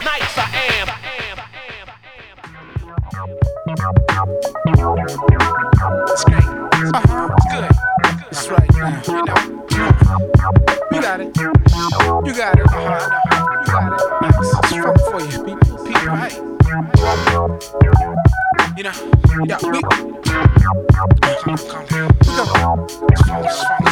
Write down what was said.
nights I am. It's great. It's good. It's right now. You know. You got it. You got it. I know. You got it. Nice. It's fun for you. People, right? You know. Yeah, we. Calm down. Let's go. It's fun.